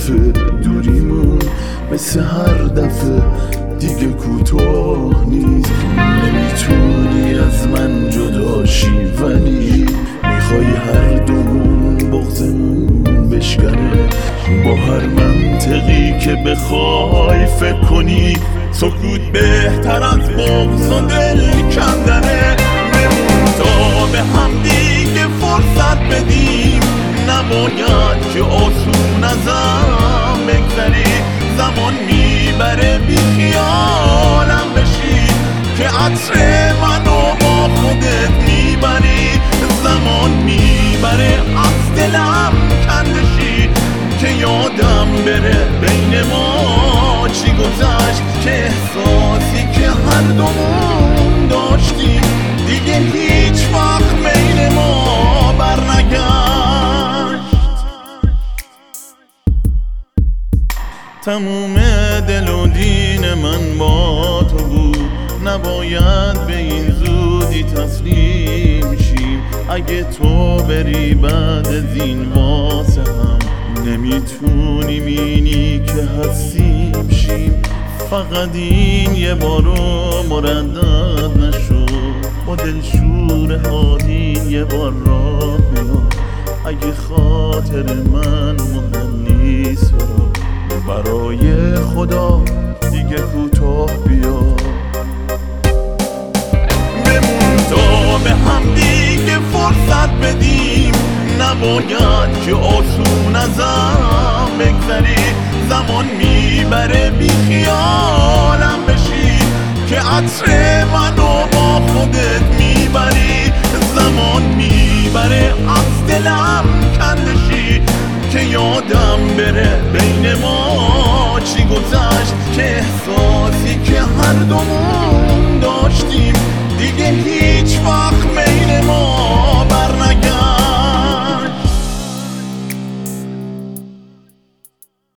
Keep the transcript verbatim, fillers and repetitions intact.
دفعه دوریمون مثل هر دفعه دیگه کوتاه نیست. نمیتونی از من جداشی ولی میخوای هر دومون بغضمون بشکنه. با هر منطقی که بخوای فکر کنی سکوت بهتر از بغض و دل کندنه. بمون تا به هم دیگه فرصت بدیم، نباید که آسون ازم بگذری. زمان میبره بی خیالم بشی که عطر منو با خودت میبری. زمان میبره از دلم کندشی که یادم بره بین ما چی گذشت، که احساسی که هر دومون داشتیم دیگه هیچ وقت بین ما برنگشت. تموم دل و دین من با تو بود، نباید به این زودی تسلیم شیم. اگه تو بری بعد از این واسه هم نمیتونیم اینی که هستیم شیم. فقط این یه بارو مردد نشد، با دلشور حالین یه بار راه میاد. اگه خاطر من مهم نیست برای خدا دیگه کوتاه بیا. بمون تا به هم دیگه فرصت بدیم، نباید که آسون ازم بگذری. زمان میبره بی خیالم بشی که عطر منو با خودت میبری. زمان میبره از دلم کندشی که یادم بره